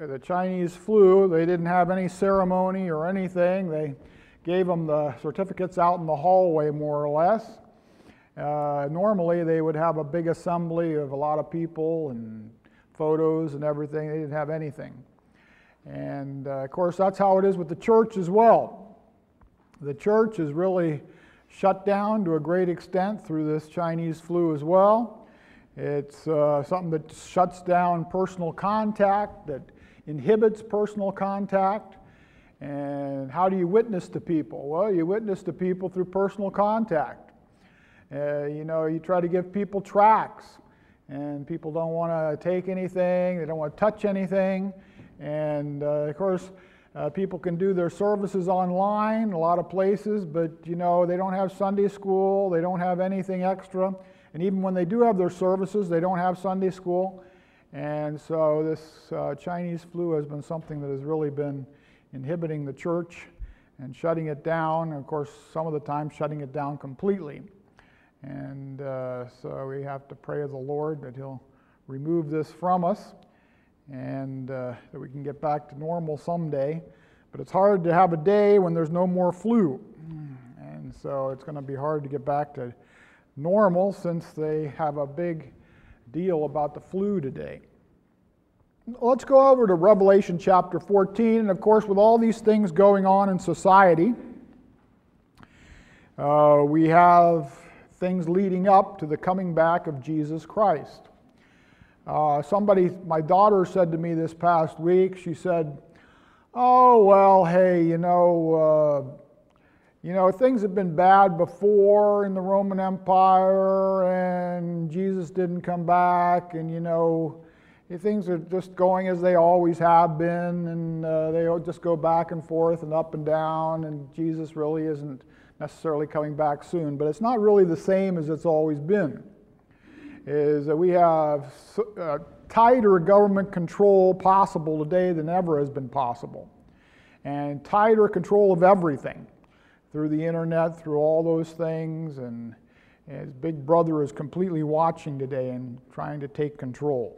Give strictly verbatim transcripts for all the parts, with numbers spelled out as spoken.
the Chinese flu, they didn't have any ceremony or anything. They gave them the certificates out in the hallway, more or less. Uh, normally, they would have a big assembly of a lot of people and photos and everything. They didn't have anything. And uh, of course, that's how it is with the church as well. The church is really shut down to a great extent through this Chinese flu as well. It's uh, something that shuts down personal contact, that inhibits personal contact. And how do you witness to people? Well, you witness to people through personal contact. Uh, you know, you try to give people tracts, and people don't want to take anything, they don't want to touch anything. And uh, of course, uh, people can do their services online, a lot of places, but you know, they don't have Sunday school, they don't have anything extra. And even when they do have their services, they don't have Sunday school. And so this uh, Chinese flu has been something that has really been inhibiting the church and shutting it down. And of course, some of the time shutting it down completely. And uh, so we have to pray to the Lord that He'll remove this from us and uh, that we can get back to normal someday. But it's hard to have a day when there's no more flu. And so it's going to be hard to get back to normal since they have a big deal about the flu today. Let's go over to Revelation chapter fourteen. And of course, with all these things going on in society, uh, we have things leading up to the coming back of Jesus Christ. Uh, somebody, my daughter said to me this past week, she said, oh, well, hey, you know, uh, you know, things have been bad before in the Roman Empire, and Jesus didn't come back, and, you know, things are just going as they always have been, and uh, they just go back and forth and up and down, and Jesus really isn't necessarily coming back soon. But it's not really the same as it's always been. Is that we have uh, tighter government control possible today than ever has been possible, and tighter control of everything through the internet, through all those things, and, and his big brother is completely watching today and trying to take control.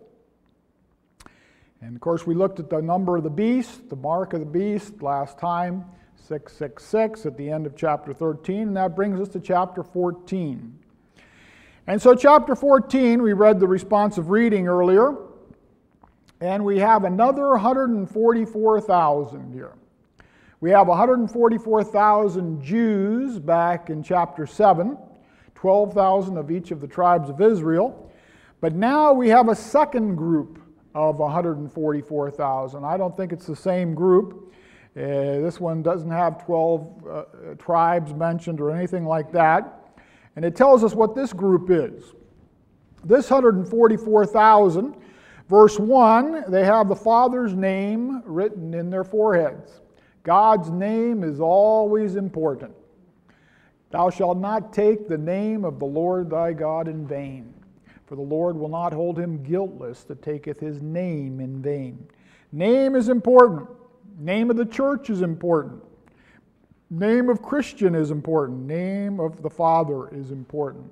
And of course, we looked at the number of the beast, the mark of the beast last time, six six six at the end of chapter thirteen, and that brings us to chapter fourteen. And so chapter fourteen, we read the responsive reading earlier, and we have another one hundred forty-four thousand here. We have one hundred forty-four thousand Jews back in chapter seven, twelve thousand of each of the tribes of Israel. But now we have a second group of one hundred forty-four thousand. I don't think it's the same group. Uh, this one doesn't have twelve uh, tribes mentioned or anything like that. And it tells us what this group is. This one hundred forty-four thousand, verse one, they have the Father's name written in their foreheads. God's name is always important. Thou shalt not take the name of the Lord thy God in vain, for the Lord will not hold him guiltless that taketh his name in vain. Name is important. Name of the church is important. Name of Christian is important. Name of the Father is important.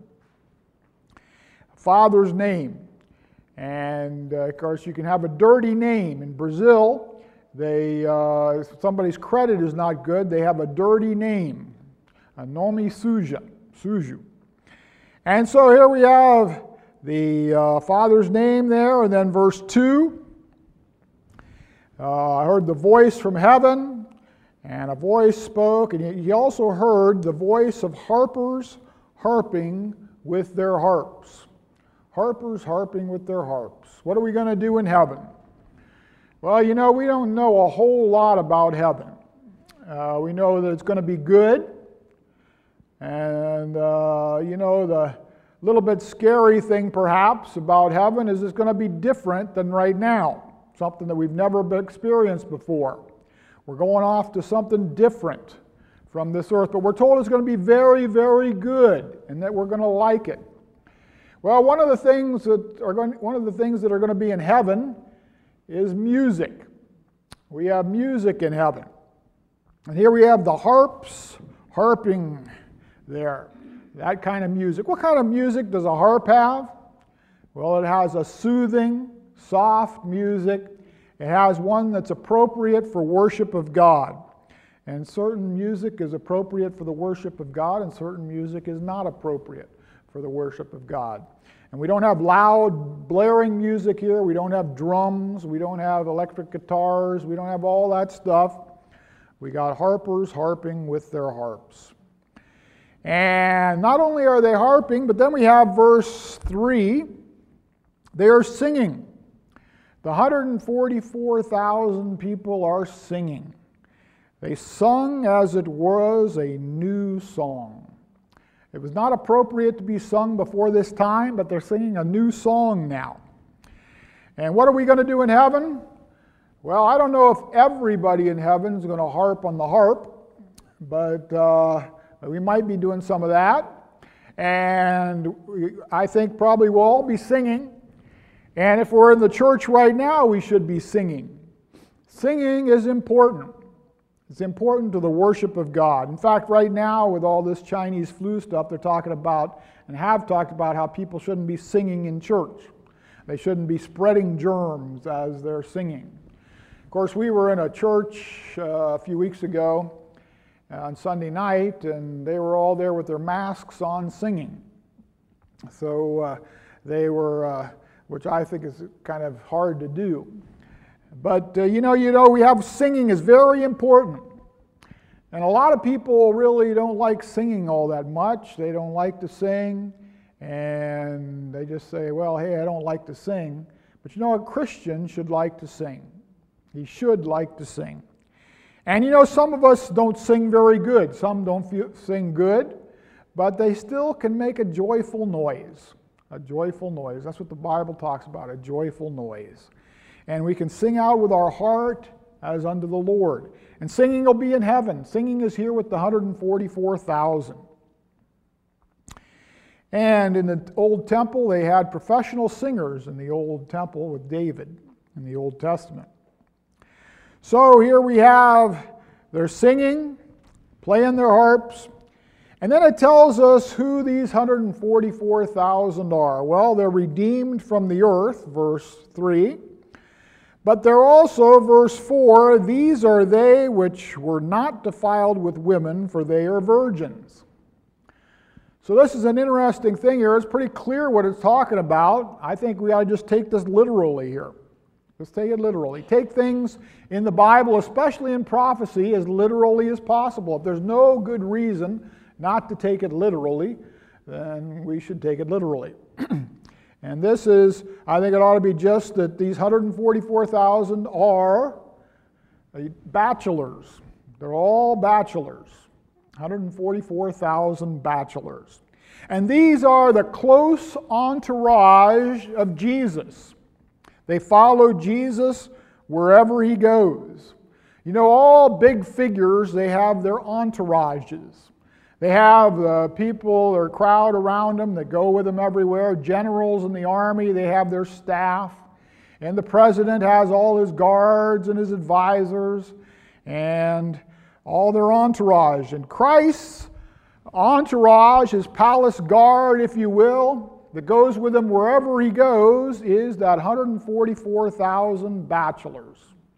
Father's name. And uh, of course, you can have a dirty name. In Brazil, they uh, somebody's credit is not good. They have a dirty name, a nome suja, sujo. And so here we have the uh, Father's name there, and then verse two. Uh, I heard the voice from heaven, and a voice spoke, and he also heard the voice of harpers harping with their harps. Harpers harping with their harps. What are we going to do in heaven? Well, you know, we don't know a whole lot about heaven. Uh, we know that it's going to be good, and uh, you know, the little bit scary thing perhaps about heaven is it's going to be different than right now. Something that we've never experienced before. We're going off to something different from this earth, but we're told it's going to be very, very good, and that we're going to like it. Well, one of the things that are going, one of the things that are going to be in heaven is music. We have music in heaven, and here we have the harps harping there. That kind of music. What kind of music does a harp have? Well, it has a soothing, soft music. It has one that's appropriate for worship of God. And certain music is appropriate for the worship of God, and certain music is not appropriate for the worship of God. And we don't have loud, blaring music here. We don't have drums. We don't have electric guitars. We don't have all that stuff. We got harpers harping with their harps. And not only are they harping, but then we have verse three. They are singing. The one hundred forty-four thousand people are singing. They sung as it was a new song. It was not appropriate to be sung before this time, but they're singing a new song now. And what are we going to do in heaven? Well, I don't know if everybody in heaven is going to harp on the harp, but uh, we might be doing some of that. And I think probably we'll all be singing. And if we're in the church right now, we should be singing. Singing is important. It's important to the worship of God. In fact, right now, with all this Chinese flu stuff, they're talking about, and have talked about, how people shouldn't be singing in church. They shouldn't be spreading germs as they're singing. Of course, we were in a church uh, a few weeks ago on Sunday night, and they were all there with their masks on singing. So uh, they were, uh, which I think is kind of hard to do. But uh, you know, you know, we have singing is very important. And a lot of people really don't like singing all that much. They don't like to sing, and they just say, well, hey, I don't like to sing. But you know, a Christian should like to sing. He should like to sing. And you know, some of us don't sing very good. Some don't feel, sing good, but they still can make a joyful noise. A joyful noise. That's what the Bible talks about, a joyful noise. And we can sing out with our heart as unto the Lord. And singing will be in heaven. Singing is here with the one hundred forty-four thousand. And in the old temple, they had professional singers in the old temple with David in the Old Testament. So here we have, they're singing, playing their harps. And then it tells us who these one hundred forty-four thousand are. Well, they're redeemed from the earth, verse three. But they're also, verse four, these are they which were not defiled with women, for they are virgins. So this is an interesting thing here. It's pretty clear what it's talking about. I think we ought to just take this literally here. Let's take it literally. Take things in the Bible, especially in prophecy, as literally as possible. If there's no good reason not to take it literally, then we should take it literally. And this is, I think it ought to be just that these one hundred forty-four thousand are bachelors. They're all bachelors. one hundred forty-four thousand bachelors. And these are the close entourage of Jesus. They follow Jesus wherever he goes. You know, all big figures, they have their entourages. They have uh, people or crowd around them that go with them everywhere. Generals in the army, they have their staff. And the president has all his guards and his advisors and all their entourage. And Christ's entourage, his palace guard, if you will, that goes with him wherever he goes, is that one hundred forty-four thousand bachelors.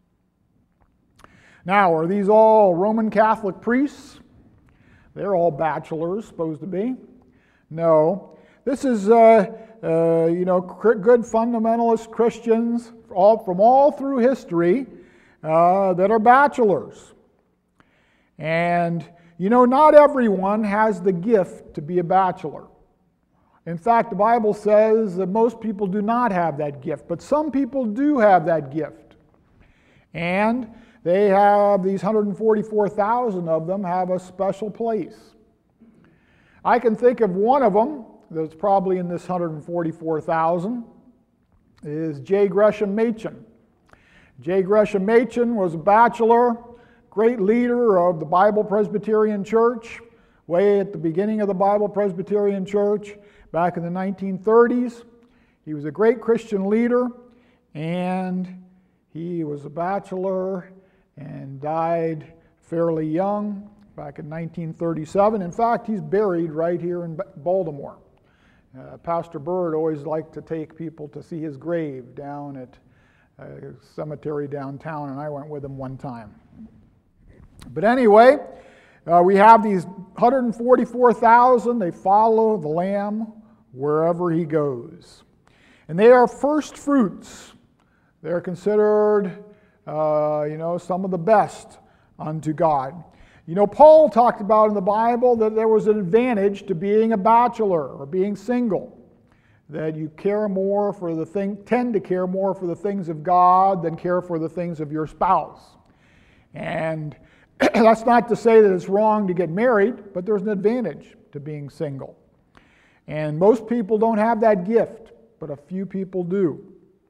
Now, are these all Roman Catholic priests? They're all bachelors, supposed to be. No. This is, uh, uh, you know, good fundamentalist Christians all, from all through history uh, that are bachelors. And, you know, not everyone has the gift to be a bachelor. In fact, the Bible says that most people do not have that gift, but some people do have that gift. And they have, these one hundred forty-four thousand of them have a special place. I can think of one of them that's probably in this one hundred forty-four thousand, is J. Gresham Machen. J. Gresham Machen was a bachelor, great leader of the Bible Presbyterian Church, way at the beginning of the Bible Presbyterian Church, back in the nineteen thirties. He was a great Christian leader, and he was a bachelor and died fairly young back in nineteen thirty-seven. In fact, he's buried right here in Baltimore. Uh, Pastor Bird always liked to take people to see his grave down at a cemetery downtown, and I went with them one time. But anyway, uh, we have these one hundred forty-four thousand. They follow the Lamb wherever he goes. And they are first fruits. They're considered, uh, you know, some of the best unto God. You know, Paul talked about in the Bible that there was an advantage to being a bachelor or being single. That you care more for the thing, tend to care more for the things of God than care for the things of your spouse. And that's not to say that it's wrong to get married, but there's an advantage to being single. And most people don't have that gift, but a few people do.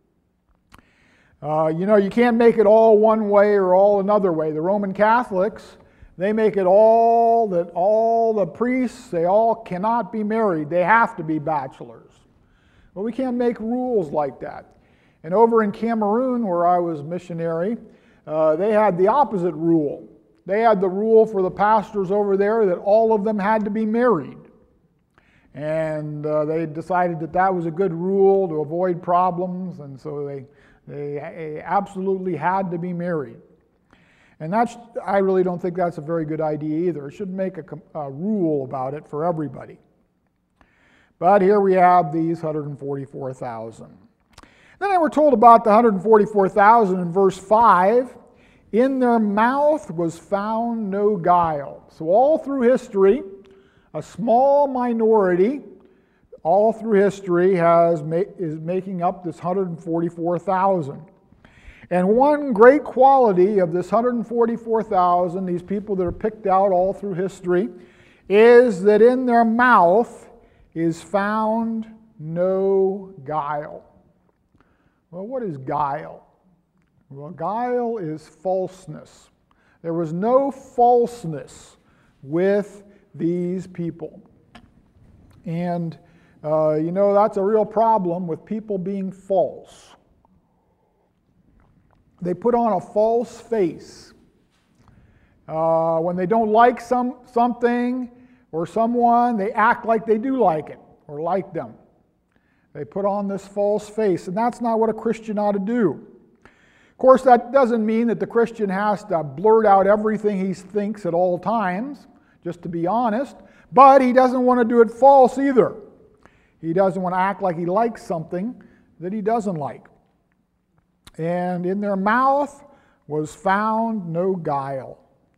Uh, you know, you can't make it all one way or all another way. The Roman Catholics, they make it all that all the priests, they all cannot be married. They have to be bachelors. But we can't make rules like that. And over in Cameroon, where I was missionary, uh, they had the opposite rule. They had the rule for the pastors over there that all of them had to be married. And uh, they decided that that was a good rule to avoid problems, and so they, they absolutely had to be married. And that's, I really don't think that's a very good idea either. It shouldn't make a, a rule about it for everybody. But here we have these one hundred forty-four thousand. Then we're told about the one hundred forty-four thousand in verse five. In their mouth was found no guile. So all through history, a small minority, all through history, has is making up this one hundred forty-four thousand. And one great quality of this one hundred forty-four thousand, these people that are picked out all through history, is that in their mouth is found no guile. Well, what is guile? Well, guile is falseness. There was no falseness with these people. And, uh, you know, that's a real problem with people being false. They put on a false face. Uh, when they don't like some something or someone, they act like they do like it or like them. They put on this false face, and that's not what a Christian ought to do. Of course, that doesn't mean that the Christian has to blurt out everything he thinks at all times, just to be honest, but he doesn't want to do it false either. He doesn't want to act like he likes something that he doesn't like. And in their mouth was found no guile.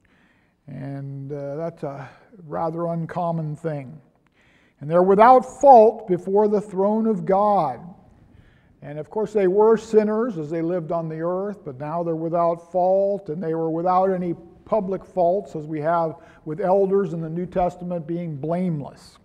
And uh, that's a rather uncommon thing. And they're without fault before the throne of God. And of course they were sinners as they lived on the earth, but now they're without fault, and they were without any public faults, as we have with elders in the New Testament being blameless.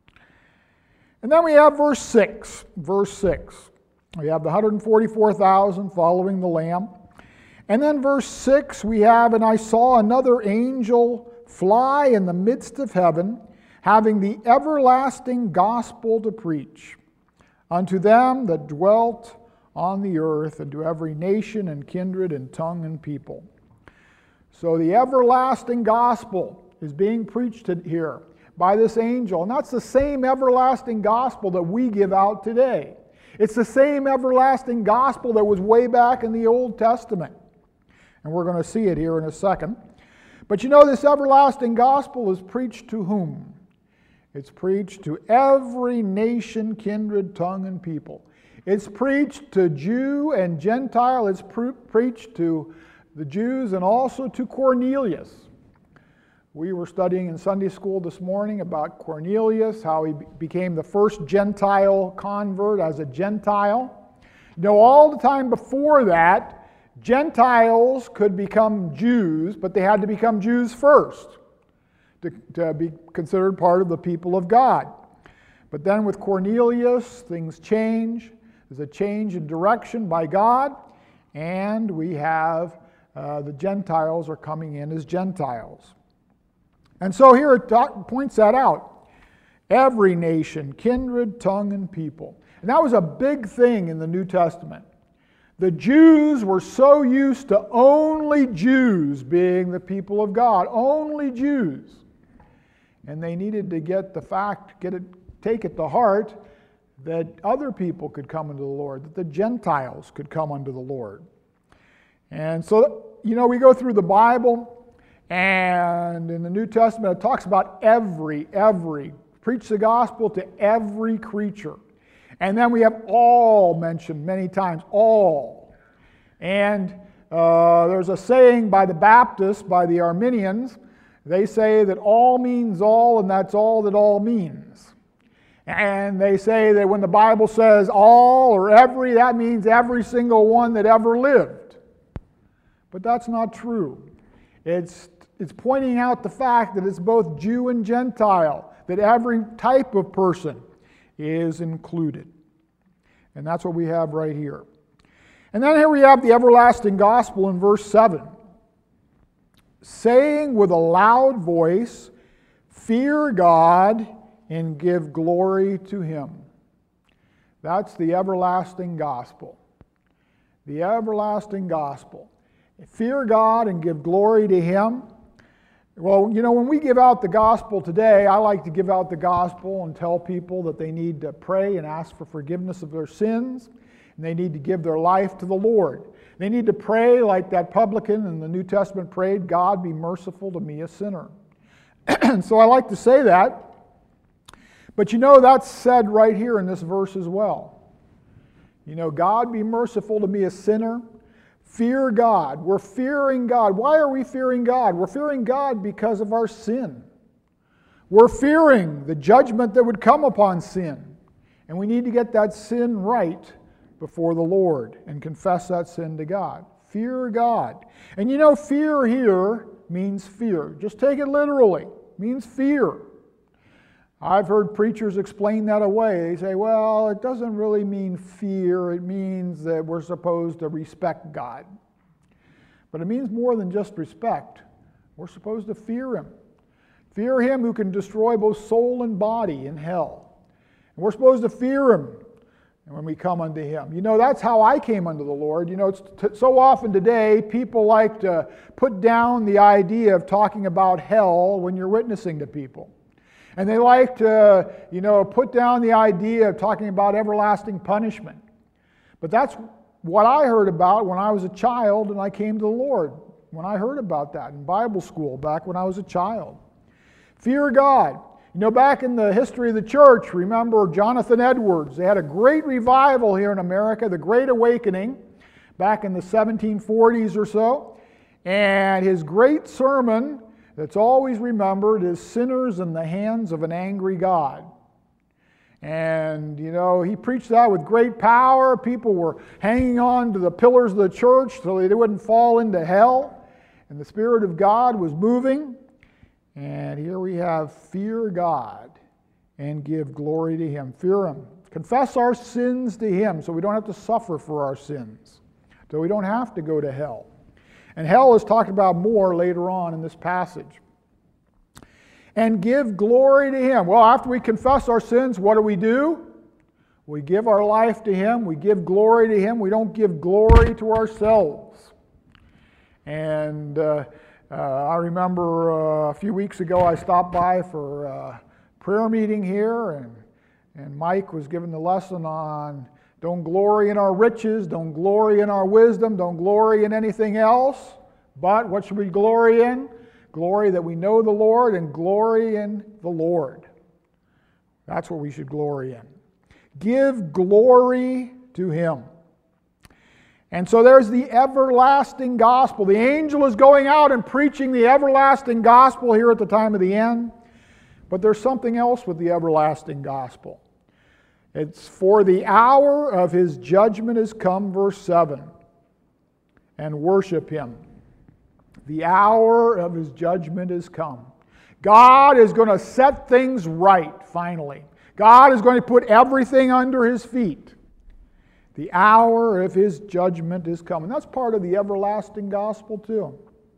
And then we have verse six. Verse six. We have the one hundred forty-four thousand following the Lamb. And then verse six, we have, and I saw another angel fly in the midst of heaven, having the everlasting gospel to preach unto them that dwelt on the earth, and to every nation and kindred and tongue and people. So the everlasting gospel is being preached here by this angel, and that's the same everlasting gospel that we give out today. It's the same everlasting gospel that was way back in the Old Testament. And we're going to see it here in a second. But you know, this everlasting gospel is preached to whom? It's preached to every nation, kindred, tongue, and people. It's preached to Jew and Gentile. It's pre- preached to the Jews and also to Cornelius. We were studying in Sunday school this morning about Cornelius, how he became the first Gentile convert as a Gentile. You know, all the time before that, Gentiles could become Jews, but they had to become Jews first to, to be considered part of the people of God. But then with Cornelius, things change. There's a change in direction by God, and we have uh, the Gentiles are coming in as Gentiles. And so here it points that out. Every nation, kindred, tongue, and people. And that was a big thing in the New Testament. The Jews were so used to only Jews being the people of God, only Jews. And they needed to get the fact, get it, take it to heart that other people could come unto the Lord, that the Gentiles could come unto the Lord. And so, you know, we go through the Bible, and in the New Testament it talks about every, every, preach the gospel to every creature. And then we have all mentioned many times, all. And uh, there's a saying by the Baptists, by the Arminians, they say that all means all, and that's all that all means. And they say that when the Bible says all or every, that means every single one that ever lived. But that's not true. It's, it's pointing out the fact that it's both Jew and Gentile, that every type of person is included. And that's what we have right here. And then here we have the everlasting gospel in verse seven. Saying with a loud voice, fear God and give glory to Him. That's the everlasting gospel. The everlasting gospel. Fear God and give glory to Him. Well, you know, when we give out the gospel today, I like to give out the gospel and tell people that they need to pray and ask for forgiveness of their sins, and they need to give their life to the Lord. They need to pray like that publican in the New Testament prayed, God be merciful to me, a sinner. And so I like to say that. But you know, that's said right here in this verse as well. You know, God be merciful to me, a sinner. Fear God. We're fearing God. Why are we fearing God? We're fearing God because of our sin. We're fearing the judgment that would come upon sin. And we need to get that sin right before the Lord and confess that sin to God. Fear God. And you know, fear here means fear. Just take it literally. It means fear. I've heard preachers explain that away. They say, well, it doesn't really mean fear. It means that we're supposed to respect God. But it means more than just respect. We're supposed to fear Him. Fear Him who can destroy both soul and body in hell. And we're supposed to fear Him when we come unto Him. You know, that's how I came unto the Lord. You know, it's t- so often today, people like to put down the idea of talking about hell when you're witnessing to people. And they like to, you know, put down the idea of talking about everlasting punishment. But that's what I heard about when I was a child and I came to the Lord. When I heard about that in Bible school back when I was a child. Fear God. You know, back in the history of the church, remember Jonathan Edwards. They had a great revival here in America, the Great Awakening, back in the seventeen forties or so. And his great sermon that's always remembered is sinners in the hands of an angry God. And, you know, he preached that with great power. People were hanging on to the pillars of the church so they wouldn't fall into hell. And the Spirit of God was moving. And here we have fear God and give glory to Him. Fear Him. Confess our sins to Him so we don't have to suffer for our sins. So we don't have to go to hell. And hell is talked about more later on in this passage. And give glory to Him. Well, after we confess our sins, what do we do? We give our life to Him. We give glory to Him. We don't give glory to ourselves. And uh, uh, I remember uh, a few weeks ago I stopped by for a prayer meeting here, and, and Mike was giving the lesson on don't glory in our riches, don't glory in our wisdom, don't glory in anything else. But what should we glory in? Glory that we know the Lord and glory in the Lord. That's what we should glory in. Give glory to Him. And so there's the everlasting gospel. The angel is going out and preaching the everlasting gospel here at the time of the end. But there's something else with the everlasting gospel. It's for the hour of His judgment has come, verse seven. And worship Him. The hour of His judgment has come. God is going to set things right, finally. God is going to put everything under His feet. The hour of His judgment is coming. That's part of the everlasting gospel too.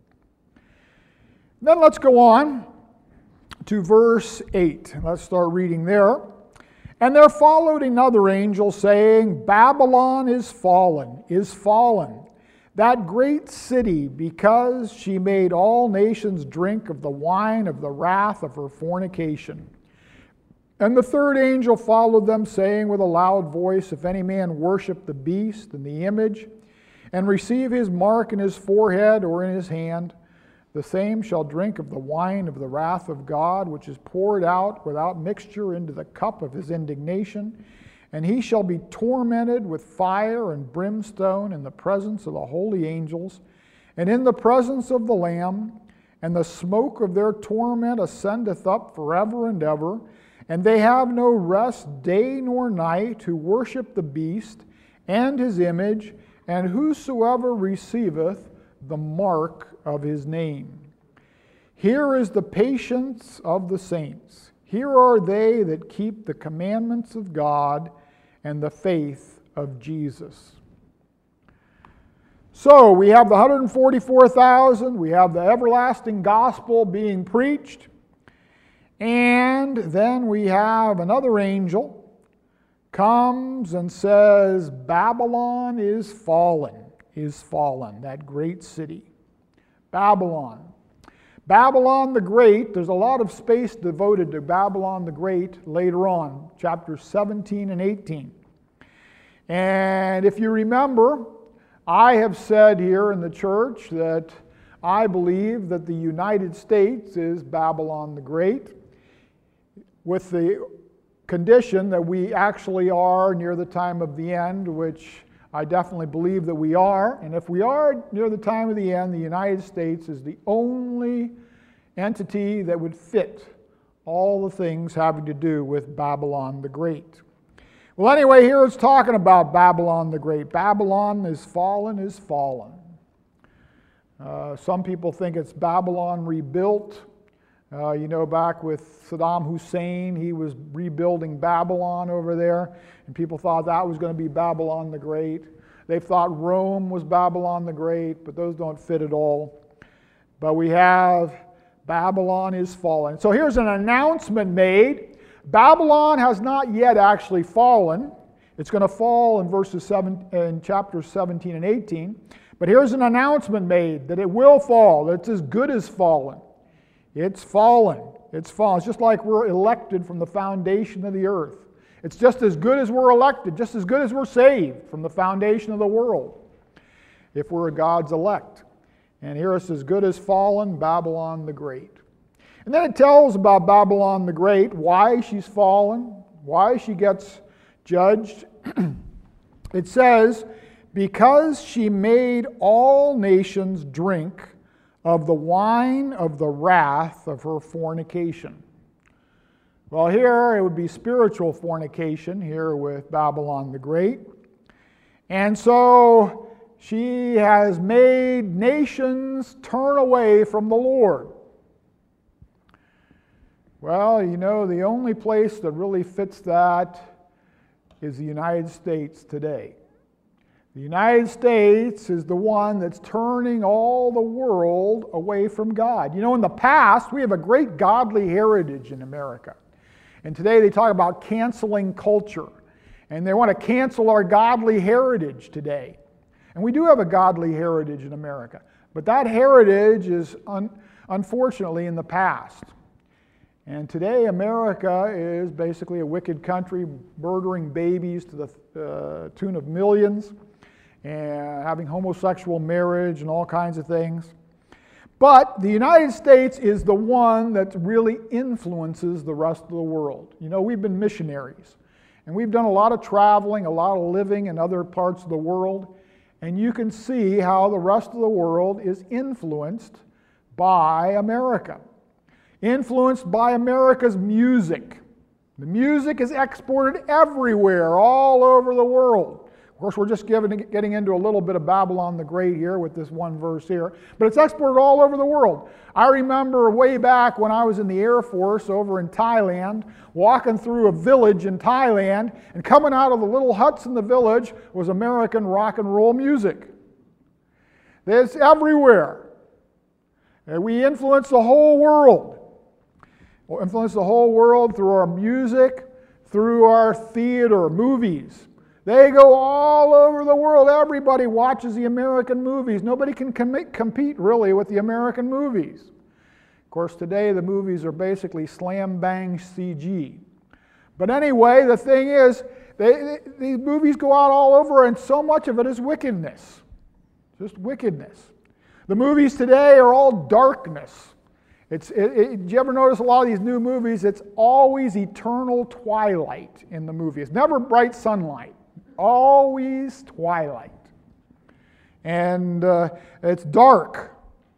Then let's go on to verse eight. Let's start reading there. And there followed another angel saying, Babylon is fallen, is fallen, that great city, because she made all nations drink of the wine of the wrath of her fornication. And the third angel followed them, saying with a loud voice, if any man worship the beast and the image, and receive his mark in his forehead or in his hand, the same shall drink of the wine of the wrath of God, which is poured out without mixture into the cup of his indignation. And he shall be tormented with fire and brimstone in the presence of the holy angels, and in the presence of the Lamb. And the smoke of their torment ascendeth up forever and ever. And they have no rest day nor night who worship the beast and his image, and whosoever receiveth the mark of his name. Here is the patience of the saints. Here are they that keep the commandments of God and the faith of Jesus. So we have the one hundred forty-four thousand, we have the everlasting gospel being preached, and then we have another angel comes and says, Babylon is fallen, is fallen, that great city. Babylon. Babylon the Great, there's a lot of space devoted to Babylon the Great later on, chapters seventeen and eighteen. And if you remember, I have said here in the church that I believe that the United States is Babylon the Great, with the condition that we actually are near the time of the end, which I definitely believe that we are. And if we are near the time of the end, the United States is the only entity that would fit all the things having to do with Babylon the Great. Well, anyway, here it's talking about Babylon the Great. Babylon is fallen, is fallen. Uh, some people think it's Babylon rebuilt. Uh, you know, back with Saddam Hussein, he was rebuilding Babylon over there, and people thought that was going to be Babylon the Great. They thought Rome was Babylon the Great, but those don't fit at all. But we have Babylon is fallen. So here's an announcement made. Babylon has not yet actually fallen. It's going to fall in verses seven, in chapters seventeen and eighteen. But here's an announcement made that it will fall. That it's as good as fallen. It's fallen. It's fallen. It's just like we're elected from the foundation of the earth. It's just as good as we're elected, just as good as we're saved from the foundation of the world, if we're God's elect. And here it's as good as fallen, Babylon the Great. And then it tells about Babylon the Great, why she's fallen, why she gets judged. It says, because she made all nations drink of the wine of the wrath of her fornication. Well, here it would be spiritual fornication here with Babylon the Great. And so she has made nations turn away from the Lord. Well, you know, the only place that really fits that is the United States today. The United States is the one that's turning all the world away from God. You know, in the past, we have a great godly heritage in America. And today they talk about canceling culture. And they want to cancel our godly heritage today. And we do have a godly heritage in America. But that heritage is, un- unfortunately, in the past. And today, America is basically a wicked country, murdering babies to the uh, tune of millions, and having homosexual marriage and all kinds of things. But the United States is the one that really influences the rest of the world. You know, we've been missionaries, and we've done a lot of traveling, a lot of living in other parts of the world, and you can see how the rest of the world is influenced by America. Influenced by America's music. The music is exported everywhere, all over the world. Of course, we're just giving, getting into a little bit of Babylon the Great here with this one verse here, but it's exported all over the world. I remember way back when I was in the Air Force over in Thailand, walking through a village in Thailand, and coming out of the little huts in the village was American rock and roll music. It's everywhere. And we influence the whole world. We'll influence the whole world through our music, through our theater, movies. They go all over the world. Everybody watches the American movies. Nobody can com- compete really with the American movies. Of course, today the movies are basically slam bang C G. But anyway, the thing is, they, they, these movies go out all over, and so much of it is wickedness. Just wickedness. The movies today are all darkness. It's, it, it, do you ever notice a lot of these new movies? It's always eternal twilight in the movie. It's never bright sunlight. Always twilight. And uh, it's dark.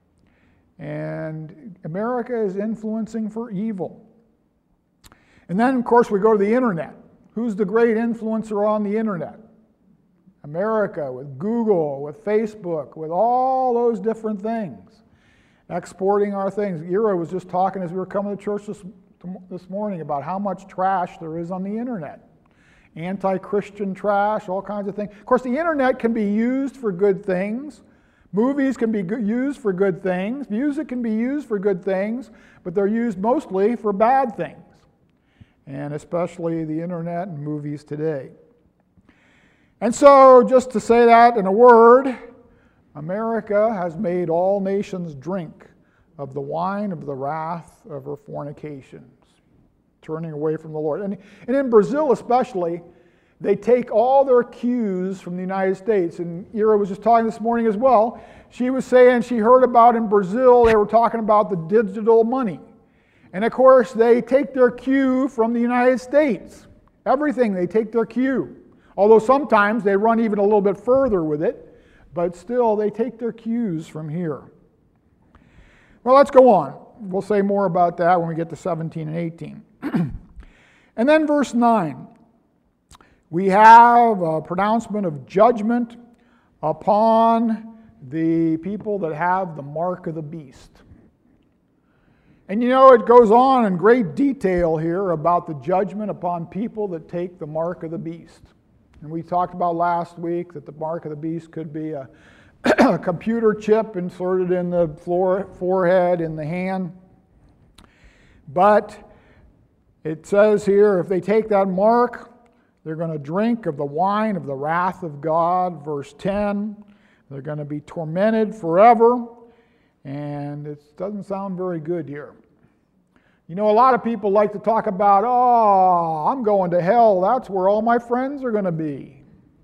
And America is influencing for evil. And then, of course, we go to the internet. Who's the great influencer on the internet? America, with Google, with Facebook, with all those different things. Exporting our things. Ira was just talking as we were coming to church this, this morning about how much trash there is on the internet. Anti-Christian trash, all kinds of things. Of course, the internet can be used for good things. Movies can be used for good things. Music can be used for good things, but they're used mostly for bad things. And especially the internet and movies today. And so, just to say that in a word, America has made all nations drink of the wine of the wrath of her fornications, turning away from the Lord. And, and in Brazil especially, they take all their cues from the United States. And Ira was just talking this morning as well. She was saying she heard about in Brazil, they were talking about the digital money. And of course, they take their cue from the United States. Everything, they take their cue. Although sometimes they run even a little bit further with it, but still they take their cues from here. Well, let's go on. We'll say more about that when we get to seventeen and eighteen. And then verse nine. We have a pronouncement of judgment upon the people that have the mark of the beast. And you know, it goes on in great detail here about the judgment upon people that take the mark of the beast. And we talked about last week that the mark of the beast could be a, a computer chip inserted in the floor, forehead, in the hand. But it says here, if they take that mark, they're going to drink of the wine of the wrath of God. Verse ten, they're going to be tormented forever. And it doesn't sound very good here. You know, a lot of people like to talk about, oh, I'm going to hell. That's where all my friends are going to be.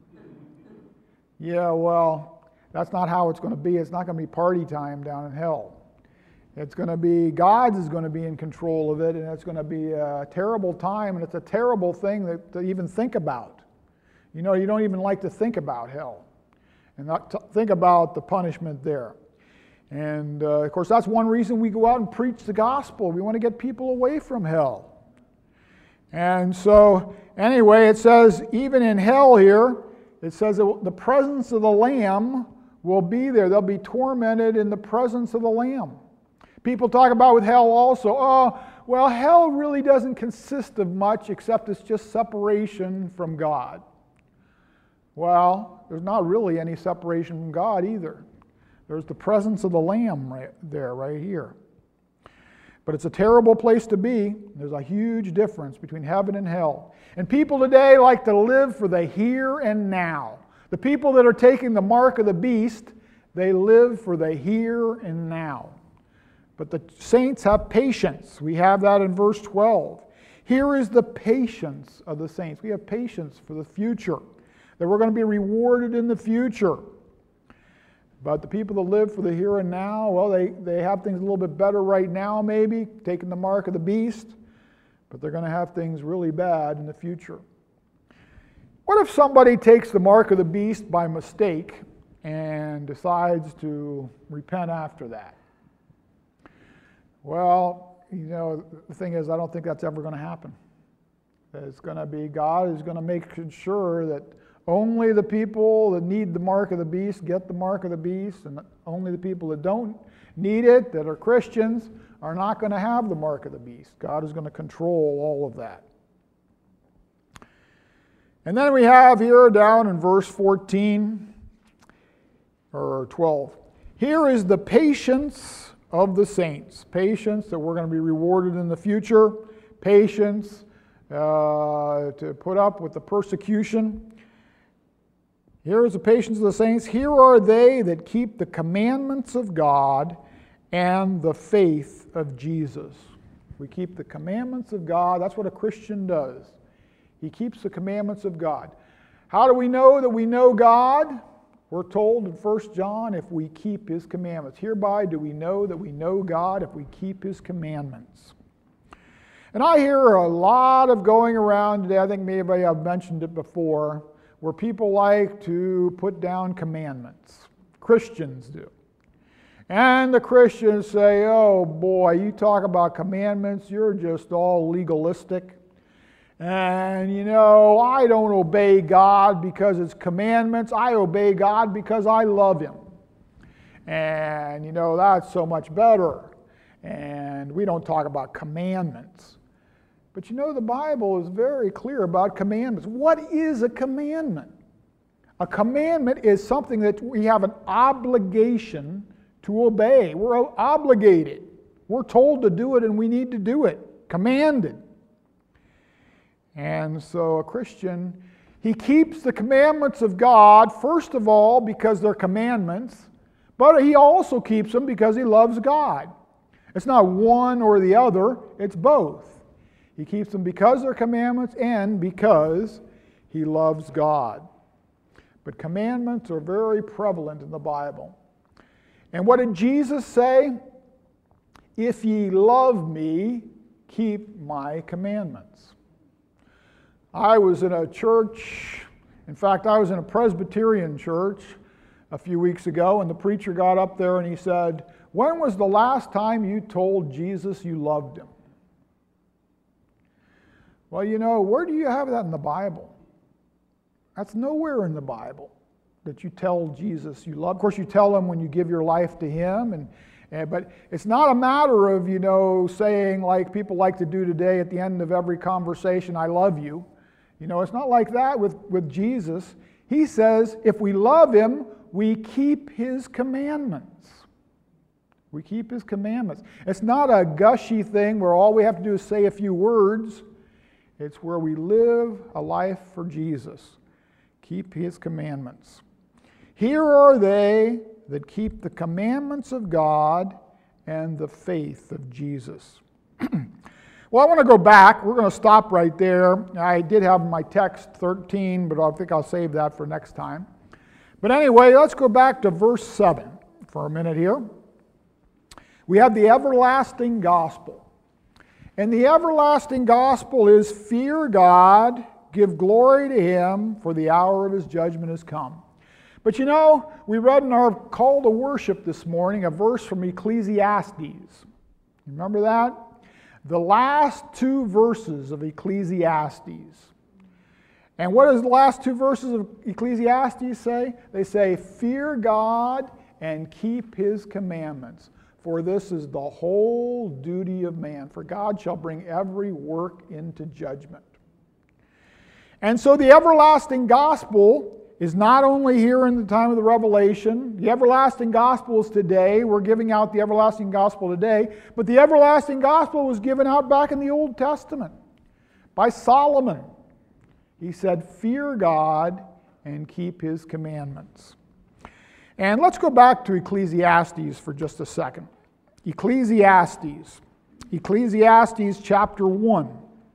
Yeah, well, that's not how it's going to be. It's not going to be party time down in hell. It's going to be, God is going to be in control of it, and it's going to be a terrible time, and it's a terrible thing that, to even think about. You know, you don't even like to think about hell and not to think about the punishment there. And, uh, of course, that's one reason we go out and preach the gospel. We want to get people away from hell. And so, anyway, it says, even in hell here, it says that the presence of the Lamb will be there. They'll be tormented in the presence of the Lamb. People talk about with hell also, oh, well, hell really doesn't consist of much except it's just separation from God. Well, there's not really any separation from God either. There's the presence of the Lamb right there, right here. But it's a terrible place to be. There's a huge difference between heaven and hell. And people today like to live for the here and now. The people that are taking the mark of the beast, they live for the here and now. But the saints have patience. We have that in verse twelve. Here is the patience of the saints. We have patience for the future, that we're going to be rewarded in the future. But the people that live for the here and now, well, they, they have things a little bit better right now maybe, taking the mark of the beast, but they're going to have things really bad in the future. What if somebody takes the mark of the beast by mistake and decides to repent after that? Well, you know, the thing is, I don't think that's ever going to happen. It's going to be, God is going to make sure that only the people that need the mark of the beast get the mark of the beast, and only the people that don't need it, that are Christians, are not going to have the mark of the beast. God is going to control all of that. And then we have here down in verse fourteen, or twelve, here is the patience of the saints. Patience that we're going to be rewarded in the future. Patience uh, to put up with the persecution. Here is the patience of the saints. Here are they that keep the commandments of God and the faith of Jesus. We keep the commandments of God. That's what a Christian does. He keeps the commandments of God. How do we know that we know God? We're told in First John, if we keep His commandments. Hereby do we know that we know God if we keep His commandments. And I hear a lot of going around today, I think maybe I've mentioned it before, where people like to put down commandments. Christians do. And the Christians say, oh boy, you talk about commandments, you're just all legalistic. And you know, I don't obey God because it's commandments. I obey God because I love Him. And you know, that's so much better. And we don't talk about commandments. But you know, the Bible is very clear about commandments. What is a commandment? A commandment is something that we have an obligation to obey. We're obligated. We're told to do it and we need to do it. Commanded. And so a Christian, he keeps the commandments of God, first of all, because they're commandments, but he also keeps them because he loves God. It's not one or the other, it's both. He keeps them because they're commandments and because he loves God. But commandments are very prevalent in the Bible. And what did Jesus say? If ye love me, keep my commandments. I was in a church, in fact, I was in a Presbyterian church a few weeks ago, and the preacher got up there and he said, when was the last time you told Jesus you loved Him? Well, you know, where do you have that in the Bible? That's nowhere in the Bible that you tell Jesus you love. Of course, you tell Him when you give your life to Him, and, and but it's not a matter of, you know, saying like people like to do today at the end of every conversation, I love you. You know, it's not like that with, with Jesus. He says, if we love Him, we keep His commandments. We keep His commandments. It's not a gushy thing where all we have to do is say a few words. It's where we live a life for Jesus. Keep His commandments. Here are they that keep the commandments of God and the faith of Jesus. Well, I want to go back. We're going to stop right there. I did have my text thirteen, but I think I'll save that for next time. But anyway, let's go back to verse seven for a minute here. We have the everlasting gospel. And the everlasting gospel is fear God, give glory to Him, for the hour of His judgment has come. But you know, we read in our call to worship this morning a verse from Ecclesiastes. Remember that? The last two verses of Ecclesiastes. And what does the last two verses of Ecclesiastes say? They say, fear God and keep His commandments. For this is the whole duty of man. For God shall bring every work into judgment. And so the everlasting gospel is not only here in the time of the Revelation. The everlasting gospel is today. We're giving out the everlasting gospel today. But the everlasting gospel was given out back in the Old Testament by Solomon. He said, fear God and keep His commandments. And let's go back to Ecclesiastes for just a second. Ecclesiastes. Ecclesiastes chapter one.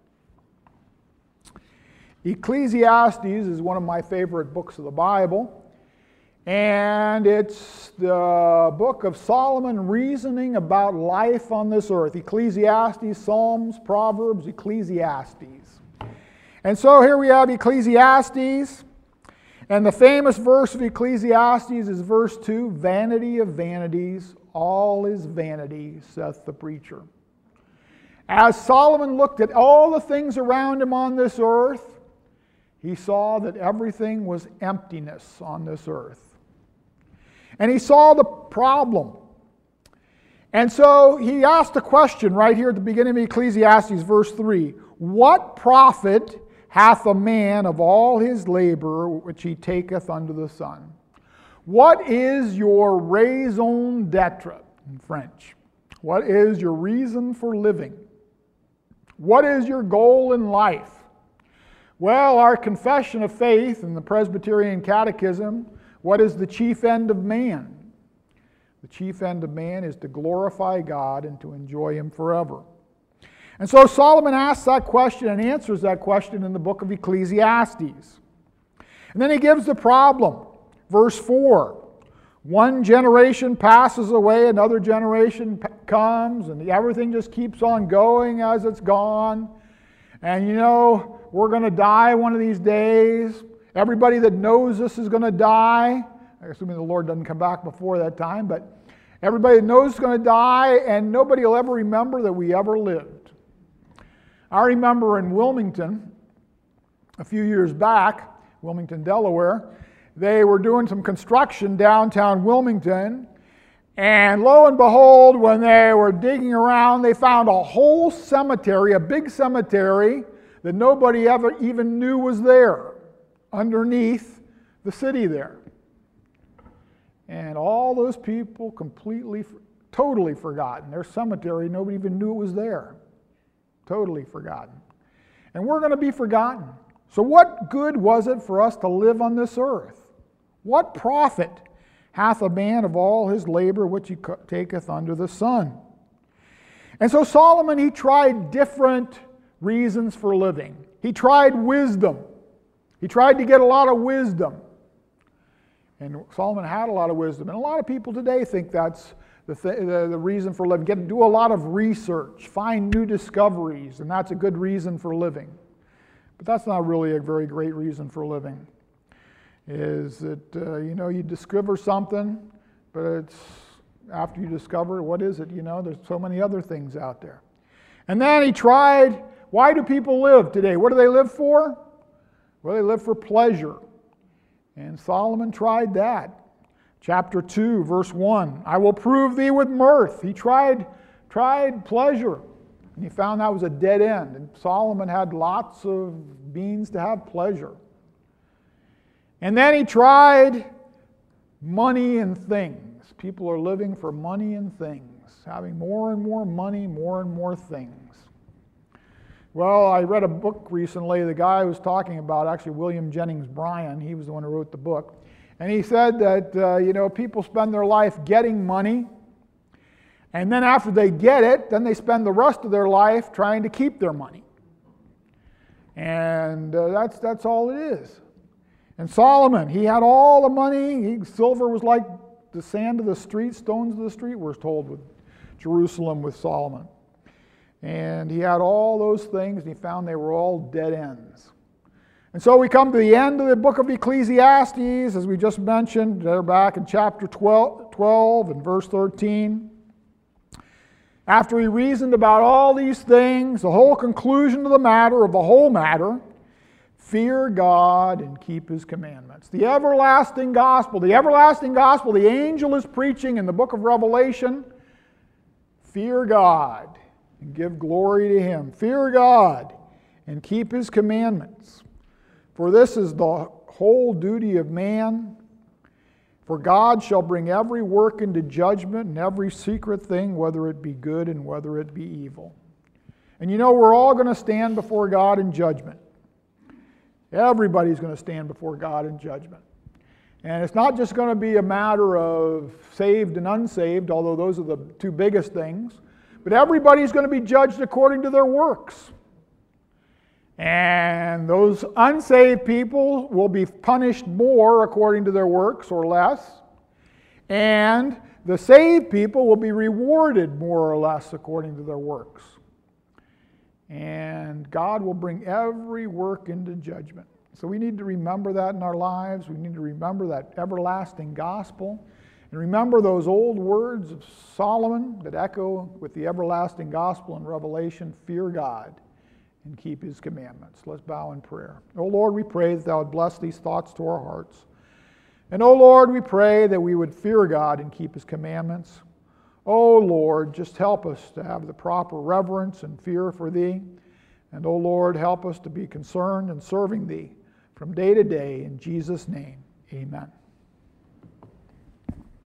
Ecclesiastes is one of my favorite books of the Bible. And it's the book of Solomon reasoning about life on this earth. Ecclesiastes, Psalms, Proverbs, Ecclesiastes. And so here we have Ecclesiastes. And the famous verse of Ecclesiastes is verse two, vanity of vanities, all is vanity, saith the preacher. As Solomon looked at all the things around him on this earth, he saw that everything was emptiness on this earth. And he saw the problem. And so he asked a question right here at the beginning of Ecclesiastes, verse three. What profit hath a man of all his labor which he taketh under the sun? What is your raison d'etre in French? What is your reason for living? What is your goal in life? Well, our confession of faith in the Presbyterian Catechism, what is the chief end of man? The chief end of man is to glorify God and to enjoy Him forever. And so Solomon asks that question and answers that question in the book of Ecclesiastes. And then he gives the problem. Verse four. One generation passes away, another generation comes, and everything just keeps on going as it's gone. And you know, we're going to die one of these days. Everybody that knows us is going to die. Assuming the Lord doesn't come back before that time, but everybody that knows is going to die, and nobody will ever remember that we ever lived. I remember in Wilmington, a few years back, Wilmington, Delaware, they were doing some construction downtown Wilmington, and lo and behold, when they were digging around, they found a whole cemetery, a big cemetery that nobody ever even knew was there, underneath the city there. And all those people completely, totally forgotten. Their cemetery, nobody even knew it was there. Totally forgotten. And we're going to be forgotten. So what good was it for us to live on this earth? What profit hath a man of all his labor which he taketh under the sun? And so Solomon, he tried different reasons for living. He tried wisdom. He tried to get a lot of wisdom. And Solomon had a lot of wisdom. And a lot of people today think that's the, th- the, the reason for living. Get, do a lot of research, find new discoveries, and that's a good reason for living. But that's not really a very great reason for living. Is that, uh, you know, you discover something, but it's after you discover it, what is it? You know, there's so many other things out there. And then he tried, why do people live today? What do they live for? Well, they live for pleasure. And Solomon tried that. Chapter two, verse one, I will prove thee with mirth. He tried, tried pleasure, and he found that was a dead end. And Solomon had lots of means to have pleasure. And then he tried money and things. People are living for money and things, having more and more money, more and more things. Well, I read a book recently. The guy was talking about, actually William Jennings Bryan, he was the one who wrote the book. And he said that, uh, you know, people spend their life getting money, and then after they get it, then they spend the rest of their life trying to keep their money. And uh, that's, that's all it is. And Solomon, he had all the money. He, silver was like the sand of the street, stones of the street, we're told, with Jerusalem with Solomon. And he had all those things, and he found they were all dead ends. And so we come to the end of the book of Ecclesiastes, as we just mentioned. They're back in chapter twelve, twelve and verse thirteen. After he reasoned about all these things, the whole conclusion of the matter, of the whole matter, fear God and keep His commandments. The everlasting gospel, the everlasting gospel the angel is preaching in the book of Revelation. Fear God and give glory to Him. Fear God and keep His commandments. For this is the whole duty of man. For God shall bring every work into judgment and every secret thing, whether it be good and whether it be evil. And you know, we're all going to stand before God in judgment. Everybody's going to stand before God in judgment. And it's not just going to be a matter of saved and unsaved, although those are the two biggest things, but everybody's going to be judged according to their works. And those unsaved people will be punished more according to their works or less. And the saved people will be rewarded more or less according to their works. And God will bring every work into judgment. So we need to remember that in our lives. We need to remember that everlasting gospel. And remember those old words of Solomon that echo with the everlasting gospel in Revelation, fear God and keep His commandments. Let's bow in prayer. Oh Lord, we pray that Thou would bless these thoughts to our hearts. And oh Lord, we pray that we would fear God and keep His commandments. Oh Lord, just help us to have the proper reverence and fear for Thee. And oh Lord, help us to be concerned in serving Thee from day to day. In Jesus' name, amen.